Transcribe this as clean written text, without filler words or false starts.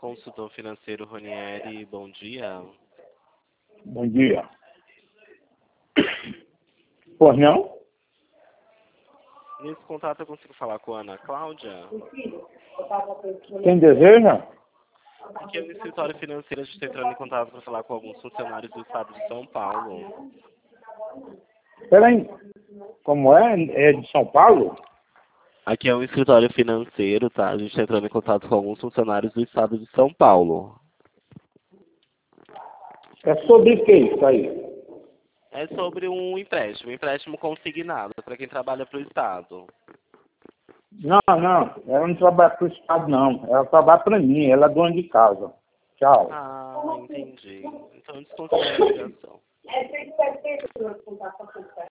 Consultor financeiro Ronieri, bom dia. Bom dia. Pois não? Nesse contato eu consigo falar com a Ana Cláudia? Quem deseja? Aqui é no escritório financeiro, a gente está entrando em contato para falar com alguns funcionários do estado de São Paulo. Peraí, como é? É de São Paulo? Aqui é um escritório financeiro, tá? A gente está entrando em contato com alguns funcionários do estado de São Paulo. É sobre o que isso aí? É sobre um empréstimo consignado para quem trabalha para o estado. Não, ela não trabalha para o Estado, não. Ela trabalha para mim, ela é dona de casa. Tchau. Ah, entendi. Então desconsidera a ligação.